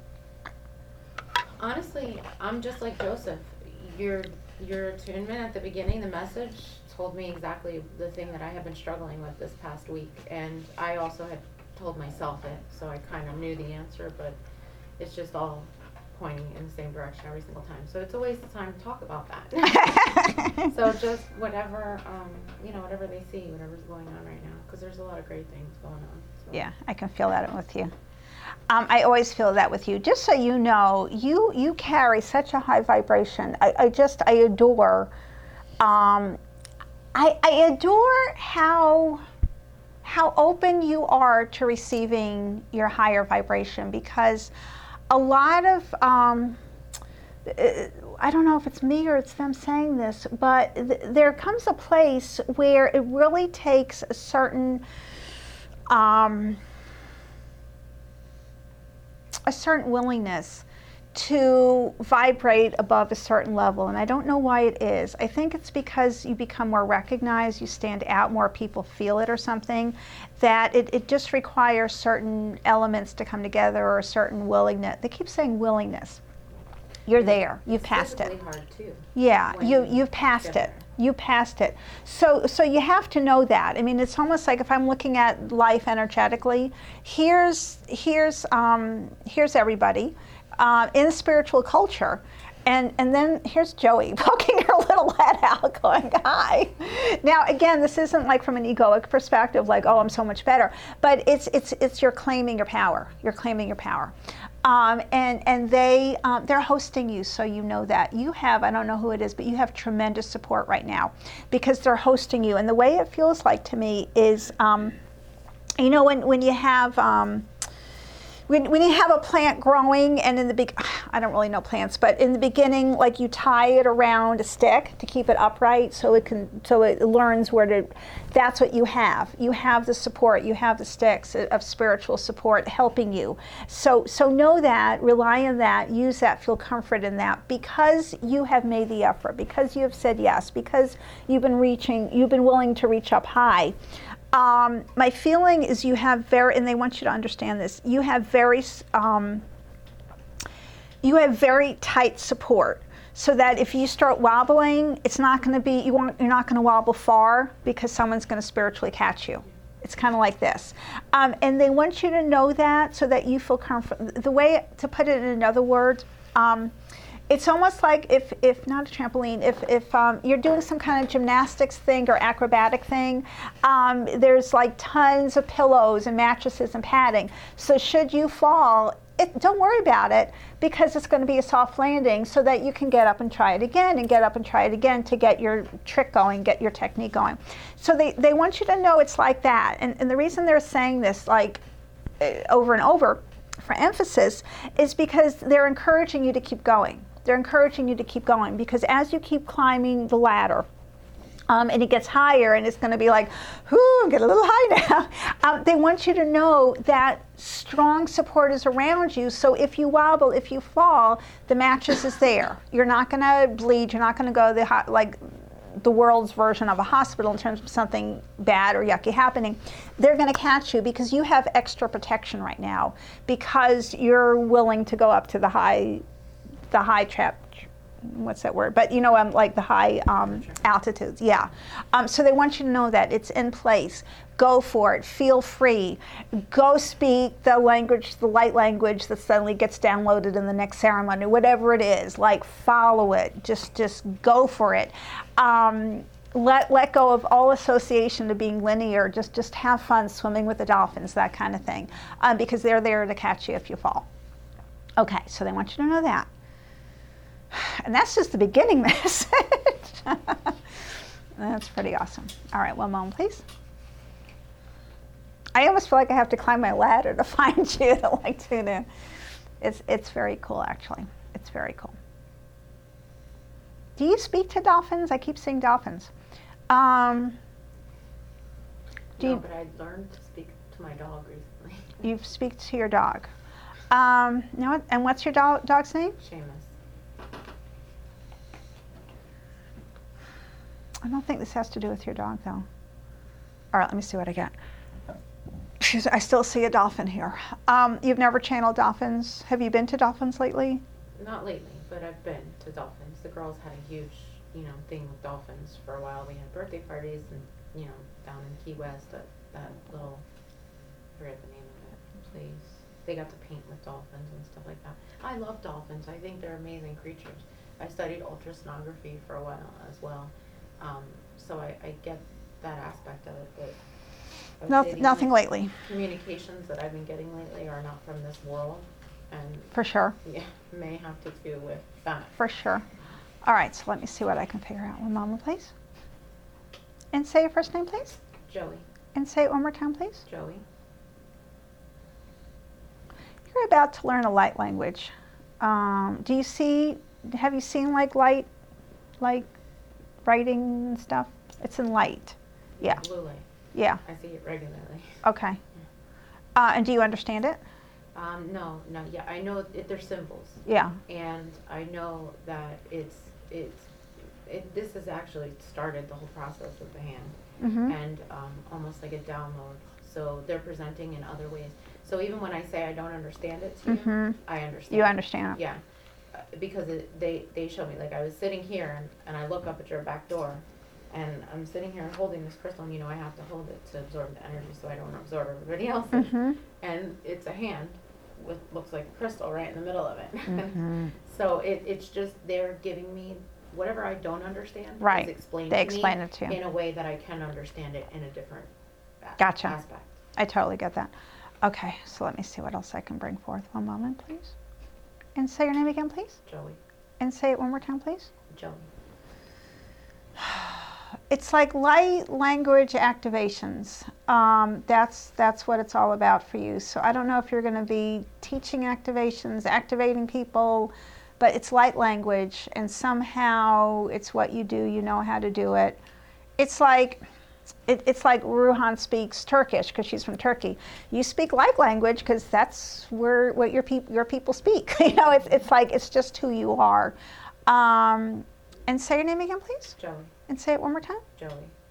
Honestly, I'm just like Joseph. Your your attunement at the beginning, the message told me exactly the thing that I have been struggling with this past week, and I also had told myself it, so I kind of knew the answer, but it's just all pointing in the same direction every single time. So it's a waste of time to talk about that. So just whatever, um, you know, whatever they see, whatever's going on right now, because there's a lot of great things going on. So. Yeah, I can feel that with you. Um, I always feel that with you. Just so you know, you you carry such a high vibration. I, I just I adore. Um, I, I adore how how open you are to receiving your higher vibration, because a lot of um, I don't know if it's me or it's them saying this, but th- there comes a place where it really takes a certain um, a certain willingness to vibrate above a certain level, and I don't know why it is. I think it's because you become more recognized, you stand out more, people feel it or something, that it, it just requires certain elements to come together, or a certain willingness. They keep saying willingness. You're there, you've passed it. Physically hard too. Yeah, when you you you've passed get it. there. You passed it. So so you have to know that. I mean, it's almost like if I'm looking at life energetically, here's here's um, here's everybody uh, in the spiritual culture, and and then here's Joey poking her little head out, going, "Hi." Now again, this isn't like from an egoic perspective, like, "Oh, I'm so much better," but it's it's it's you're claiming your power. You're claiming your power. Um, and and they um, they're hosting you, so you know that you have, I don't know who it is, but you have tremendous support right now, because they're hosting you. And the way it feels like to me is, um, you know, when when you have um, when, when you have a plant growing and in the big, I don't really know plants, but in the beginning, like you tie it around a stick to keep it upright so it can, so it learns where to, that's what you have. You have the support, you have the sticks of spiritual support helping you. So, so know that, rely on that, use that, feel comfort in that, because you have made the effort, because you have said yes, because you've been reaching, you've been willing to reach up high. Um, my feeling is you have very, and they want you to understand this, you have very, um, you have very tight support, so that if you start wobbling, it's not going to be, you won't, you're not going to wobble far because someone's going to spiritually catch you. It's kind of like this. Um, and they want you to know that so that you feel comfortable. The way to put it in another word, um, it's almost like if, if not a trampoline, if, if um, you're doing some kind of gymnastics thing or acrobatic thing, um, there's like tons of pillows and mattresses and padding. So should you fall, it, don't worry about it, because it's going to be a soft landing so that you can get up and try it again and get up and try it again to get your trick going, get your technique going. So they, they want you to know it's like that. And, and the reason they're saying this like uh, over and over for emphasis is because they're encouraging you to keep going. They're encouraging you to keep going, because as you keep climbing the ladder, um, and it gets higher, and it's going to be like, whoo, get a little high now. Um, they want you to know that strong support is around you. So if you wobble, if you fall, the mattress is there. You're not going to bleed. You're not going to go the hot, like the world's version of a hospital in terms of something bad or yucky happening. They're going to catch you because you have extra protection right now, because you're willing to go up to the high. the high trap, what's that word? But you know, um, like the high um, altitudes, yeah. Um, so they want you to know that it's in place. Go for it, feel free. Go speak the language, the light language that suddenly gets downloaded in the next ceremony, whatever it is, like follow it, just, just go for it. Um, let, let go of all association to being linear, just, just have fun swimming with the dolphins, that kind of thing, um, because they're there to catch you if you fall. Okay, so they want you to know that. And that's just the beginning message. That's pretty awesome. All right, one moment, please. I almost feel like I have to climb my ladder to find you to like tune in. It's it's very cool, actually. It's very cool. Do you speak to dolphins? I keep seeing dolphins. Um, do No, you, but I learned to speak to my dog recently. you speak to your dog. Um, you know what, and what's your dog, dog's name? Seamus. I don't think this has to do with your dog, though. All right, let me see what I got. She's, I still see a dolphin here. Um, you've never channeled dolphins. Have you been to dolphins lately? Not lately, but I've been to dolphins. The girls had a huge, you know, thing with dolphins for a while. We had birthday parties and, you know, down in Key West at that little, I forget the name of it, place. They got to paint with dolphins and stuff like that. I love dolphins. I think they're amazing creatures. I studied ultrasonography for a while as well. Um, so I, I get that aspect of it, but I would No, say the nothing only lately, communications that I've been getting lately are not from this world, and for sure, yeah, may have to do with that. for sure. All right, so let me see what I can figure out. One moment, please. And say your first name, please. Joey, And say it one more time, please. Joey, You're about to learn a light language. Um, do you see, have you seen like light, like writing and stuff? It's in light. Yeah, blue light. yeah, I see it regularly. okay. Uh, and do you understand it? Um, no, no, yeah, I know it, they're symbols, Yeah. and I know that it's it's it. This has actually started the whole process of the hand, Mm-hmm. and um, almost like a download. So they're presenting in other ways. So even when I say I don't understand it to you, Mm-hmm. I understand. You it. understand it. Yeah, uh, because it, they they show me, like I was sitting here and, and I look up at your back door, and I'm sitting here holding this crystal, and you know I have to hold it to absorb the energy so I don't absorb everybody else's. Mm-hmm. And it's a hand with looks like a crystal right in the middle of it. Mm-hmm. So it it's just they're giving me whatever I don't understand. Right. Is explained They to explain me it to you. in a way that I can understand it in a different a- Gotcha. aspect. I totally get that. Okay, so let me see what else I can bring forth. One moment, please. And say your name again, please. Joey, And say it one more time, please. Joey. It's like light language activations. Um, that's that's what it's all about for you. So I don't know if you're going to be teaching activations, activating people, but it's light language, and somehow it's what you do. You know how to do it. It's like it, it's like Ruhan speaks Turkish because she's from Turkey. You speak light language because that's where what your people your people speak. You know, it's it's like it's just who you are. Um, and say your name again, please. Joey. And say it one more time. Joey.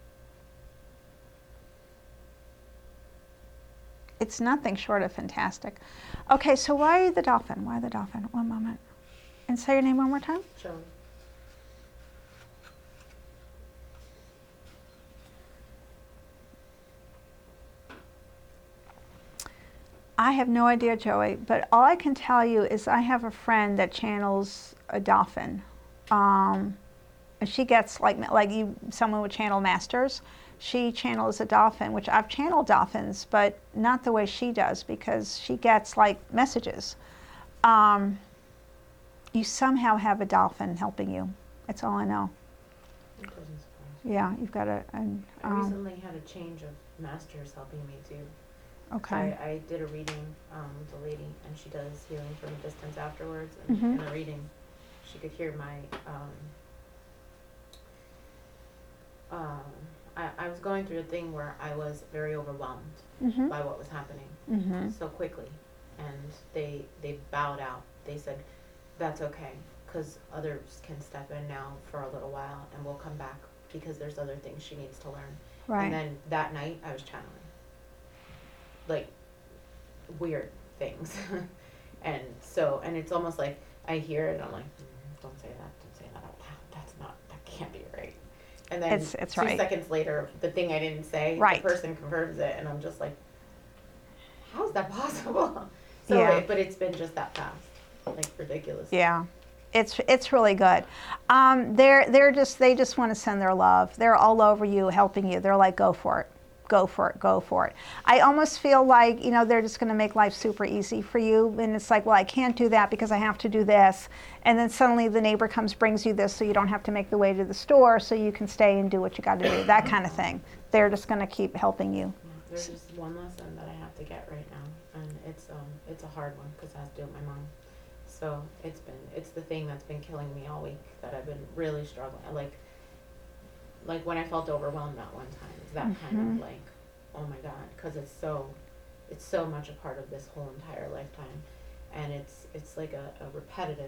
It's nothing short of fantastic. Okay, so why are you the dolphin? Why the dolphin? One moment. And say your name one more time. Joey. I have no idea, Joey, but all I can tell you is I have a friend that channels a dolphin. Um, and she gets like like you, someone would channel masters. She channels a dolphin, which I've channeled dolphins, but not the way she does because she gets like messages. Um, you somehow have a dolphin helping you. That's all I know. It doesn't surprise me. Yeah, you've got a. An, I um, recently had a change of masters helping me too. okay. I, I did a reading um, with a lady, and she does healing from a distance afterwards. And Mhm. in the reading, she could hear my. Um, um, I, I was going through a thing where I was very overwhelmed Mhm. by what was happening Mhm. so quickly, and they they bowed out. They said, "That's okay, because others can step in now for a little while, and we'll come back because there's other things she needs to learn." Right. And then that night, I was channeling, like, weird things. And so, and it's almost like I hear it and I'm like, mm, don't say that, don't say that out loud. That's not, that can't be right. And then It's- it's two right. seconds later, the thing I didn't say, Right. the person confirms it, and I'm just like, how is that possible? So, Yeah. it, but it's been just that fast, like ridiculous. Yeah, it's it's really good. Um, they're they're just they just want to send their love. They're all over you, helping you. They're like, go for it, go for it, go for it. I almost feel like, you know, they're just going to make life super easy for you. And it's like, well, I can't do that because I have to do this. And then suddenly the neighbor comes, brings you this, so you don't have to make the way to the store, so you can stay and do what you got to do. That kind of thing. They're just going to keep helping you. Yeah, there's just one lesson that I have to get right now, and it's um it's a hard one because I have to do it with my mom. So it's been it's the thing that's been killing me all week that I've been really struggling. Like like when I felt overwhelmed that one time, it's that kind Mhm. of like, oh my God, because it's so it's so much a part of this whole entire lifetime, and it's it's like a, a repetitive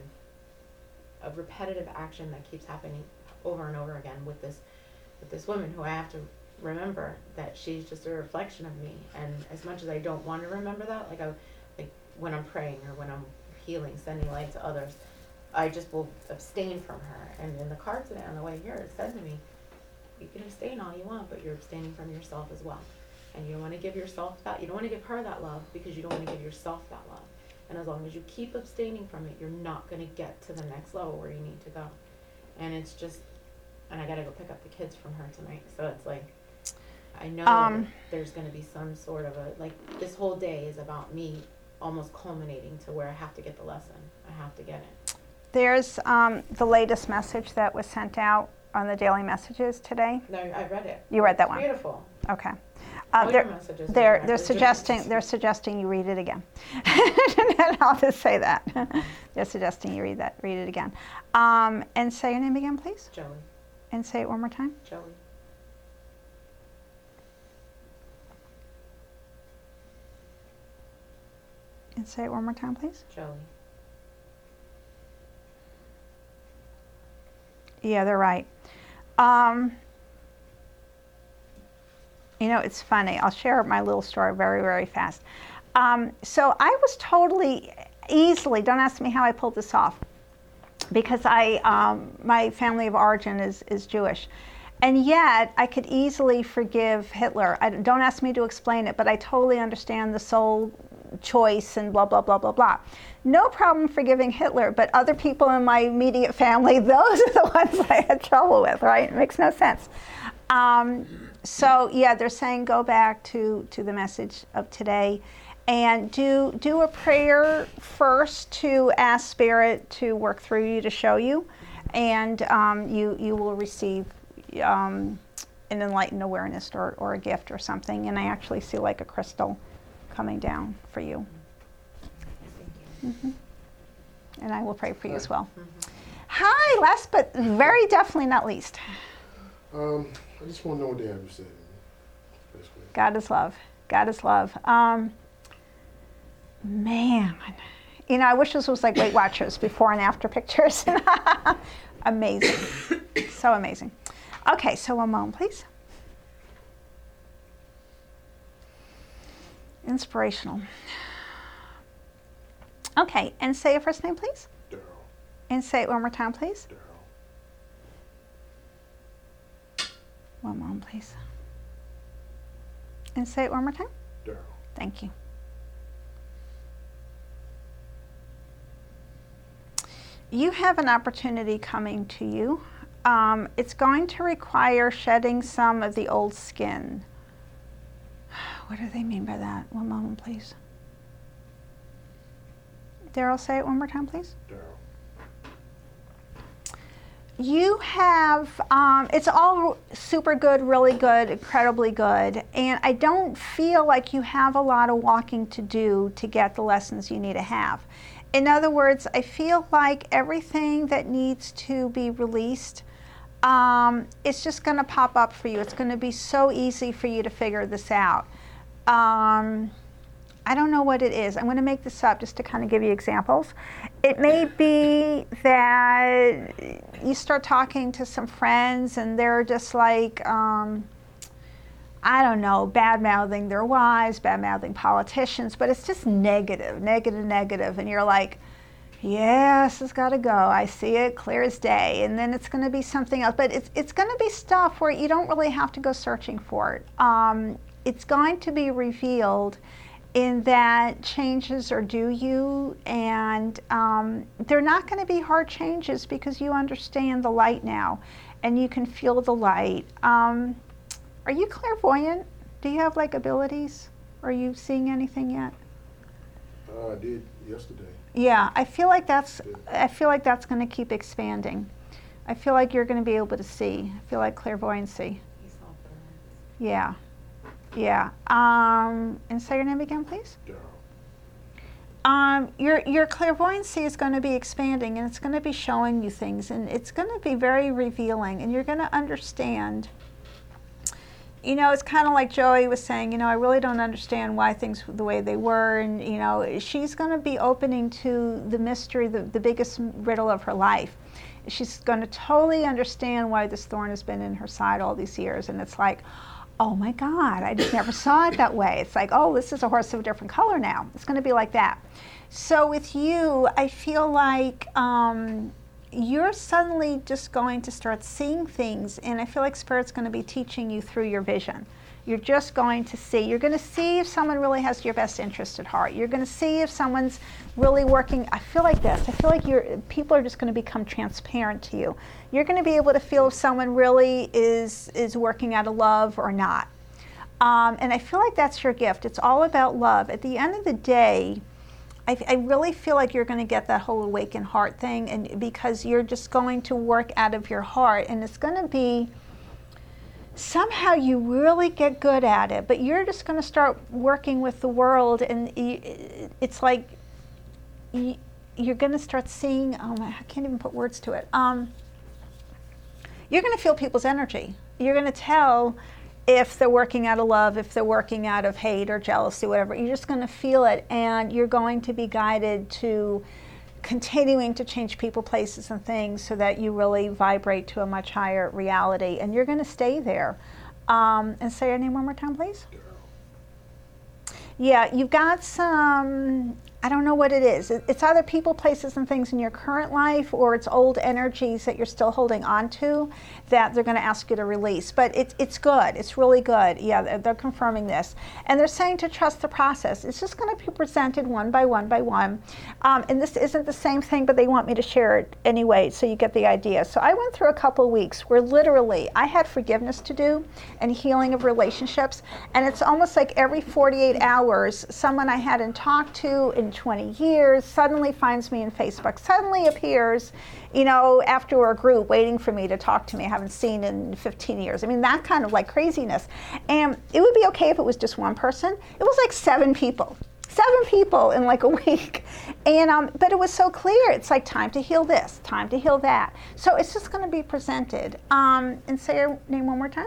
a repetitive action that keeps happening over and over again with this with this woman who I have to remember that she's just a reflection of me. And as much as I don't want to remember that, like I like when I'm praying or when I'm healing, sending light to others, I just will abstain from her. And in the card today on the way here, it said to me, you can abstain all you want, but you're abstaining from yourself as well. And you don't want to give yourself that, you don't want to give her that love because you don't want to give yourself that love. And as long as you keep abstaining from it, you're not going to get to the next level where you need to go. And it's just, and I got to go pick up the kids from her tonight. So it's like, I know Um, that there's going to be some sort of a, like, this whole day is about me almost culminating to where I have to get the lesson. I have to get it. There's um, the latest message that was sent out on the daily messages today. No, I read it. You read that It's one? beautiful. Okay. All Uh, your they're, messages are they're, directed they're to suggesting me. they're suggesting you read it again. And I'll just say that. They're suggesting you read that read it again. Um, and say your name again, please. Joey. And say it one more time. Joey. And say it one more time, please. Joey. Yeah, they're right. Um, you know, it's funny. I'll share my little story very, very fast. Um, so I was totally, easily, don't ask me how I pulled this off, because I, um, my family of origin is, is Jewish. And yet, I could easily forgive Hitler. I, don't ask me to explain it, but I totally understand the soul choice and blah, blah, blah, blah, blah. No problem forgiving Hitler, but other people in my immediate family, those are the ones I had trouble with, right? It makes no sense. Um, so, yeah, they're saying go back to, to the message of today and do, do a prayer first to ask Spirit to work through you to show you, and um, you, you will receive um, an enlightened awareness or, or a gift or something. And I actually see like a crystal coming down for you. Mm-hmm. And I will pray for you as well. Mm-hmm. Hi, last but very definitely not least. Um, I just want to know what they have to say. Basically. God is love. God is love. Um, man, you know, I wish this was like Weight Watchers, before and after pictures. Amazing. So amazing. Okay, so one moment, please. Inspirational. Okay, and say your first name, please. Daryl. And say it one more time, please. Daryl. One moment, please. And say it one more time. Daryl. Thank you. You have an opportunity coming to you. Um, it's going to require shedding some of the old skin. What do they mean by that? One moment, please. Daryl, say it one more time, please. Daryl. You have, um, it's all super good, really good, incredibly good, and I don't feel like you have a lot of walking to do to get the lessons you need to have. In other words, I feel like everything that needs to be released, um, it's just going to pop up for you. It's going to be so easy for you to figure this out. Um, I don't know what it is. I'm going to make this up just to kind of give you examples. It may be that you start talking to some friends and they're just like, um, I don't know, bad-mouthing their wives, bad-mouthing politicians, but it's just negative, negative, negative. And you're like, yes, this has got to go. I see it clear as day. And then it's going to be something else. But it's, it's going to be stuff where you don't really have to go searching for it. Um, it's going to be revealed in that changes are due you, and um, they're not going to be hard changes because you understand the light now and you can feel the light. Um, are you clairvoyant? Do you have like abilities? Are you seeing anything yet? Uh, I did yesterday. Yeah, I feel like that's I feel like that's going to keep expanding. I feel like you're going to be able to see. I feel like clairvoyancy. Yeah. Yeah. Um, and say your name again, please. Daryl. Um, your your clairvoyancy is going to be expanding, and it's going to be showing you things, and it's going to be very revealing, and you're going to understand. You know, it's kind of like Joey was saying, you know, I really don't understand why things were the way they were, and, you know, she's going to be opening to the mystery, the, the biggest riddle of her life. She's going to totally understand why this thorn has been in her side all these years, and it's like, oh my God, I just never saw it that way. It's like, oh, this is a horse of a different color now. It's going to be like that. So with you, I feel like um, you're suddenly just going to start seeing things, and I feel like Spirit's going to be teaching you through your vision. You're just going to see. You're going to see if someone really has your best interest at heart. You're going to see if someone's really working. I feel like this. I feel like you're, people are just going to become transparent to you. You're going to be able to feel if someone really is, is working out of love or not. Um, and I feel like that's your gift. It's all about love. At the end of the day, I, I really feel like you're going to get that whole awakened heart thing, and because you're just going to work out of your heart, and it's going to be, somehow you really get good at it, but you're just going to start working with the world, and it's like you're going to start seeing, oh my, I can't even put words to it. Um, you're going to feel people's energy. You're going to tell if they're working out of love, if they're working out of hate or jealousy, whatever. You're just going to feel it, and you're going to be guided to continuing to change people, places, and things so that you really vibrate to a much higher reality, and you're going to stay there. Um, and say your name one more time, please. Daryl. Yeah, you've got some, I don't know what it is. It's either people, places, and things in your current life, or it's old energies that you're still holding on to that they're going to ask you to release. But it's it's good. It's really good. Yeah, they're, they're confirming this. And they're saying to trust the process. It's just going to be presented one by one by one. Um, and this isn't the same thing, but they want me to share it anyway, so you get the idea. So I went through a couple weeks where literally I had forgiveness to do and healing of relationships. And it's almost like every forty-eight hours, someone I hadn't talked to in twenty years suddenly finds me in Facebook, suddenly appears, you know, after a group waiting for me to talk to me I haven't seen in fifteen years. I mean, that kind of like craziness. And it would be okay if it was just one person. It was like seven people. Seven people in like a week. And um, but it was so clear. It's like time to heal this, time to heal that. So it's just going to be presented. Um, and say your name one more time.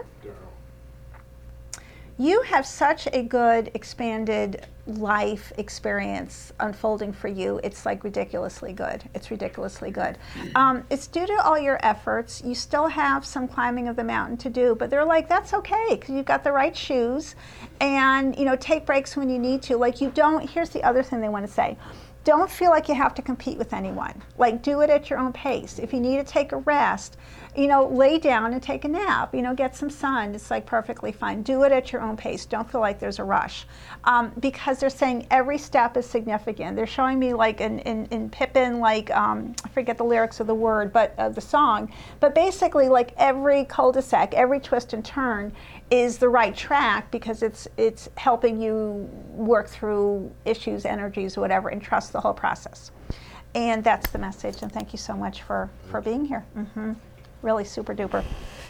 You have such a good expanded life experience unfolding for you. It's like ridiculously good. It's ridiculously good. Um, it's due to all your efforts. You still have some climbing of the mountain to do, but they're like, that's okay because you've got the right shoes, and you know, take breaks when you need to. Like you don't, here's the other thing they want to say. Don't feel like you have to compete with anyone. Like do it at your own pace. If you need to take a rest, you know, lay down and take a nap, you know, get some sun. It's like perfectly fine. Do it at your own pace. Don't feel like there's a rush. Um, because they're saying every step is significant. They're showing me like in, in, in Pippin, like, um, I forget the lyrics of the word, but uh, the song, but basically like every cul-de-sac, every twist and turn is the right track because it's it's helping you work through issues, energies, whatever, and trust the whole process. And that's the message. And thank you so much for, for being here. Mm-hmm. Really super duper.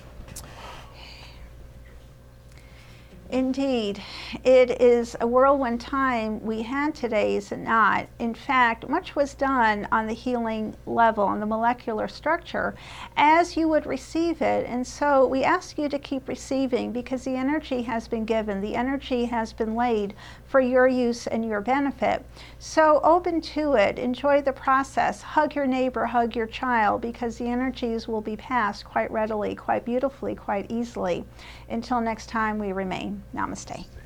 Indeed, it is a whirlwind time we had today, is it not? In fact, much was done on the healing level, on the molecular structure, as you would receive it. And so we ask you to keep receiving because the energy has been given, the energy has been laid for your use and your benefit. So open to it, enjoy the process, hug your neighbor, hug your child, because the energies will be passed quite readily, quite beautifully, quite easily. Until next time, we remain. Namaste.